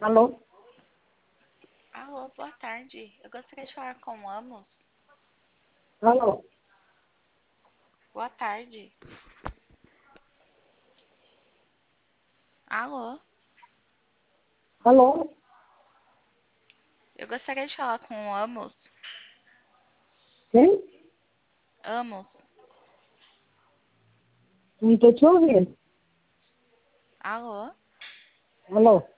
Alô? Alô, boa tarde. Eu gostaria de falar com o Amos. Alô? Boa tarde. Alô? Alô? Eu gostaria de falar com o Amos. Quem? Amos. Não estou te ouvindo. Alô? Alô?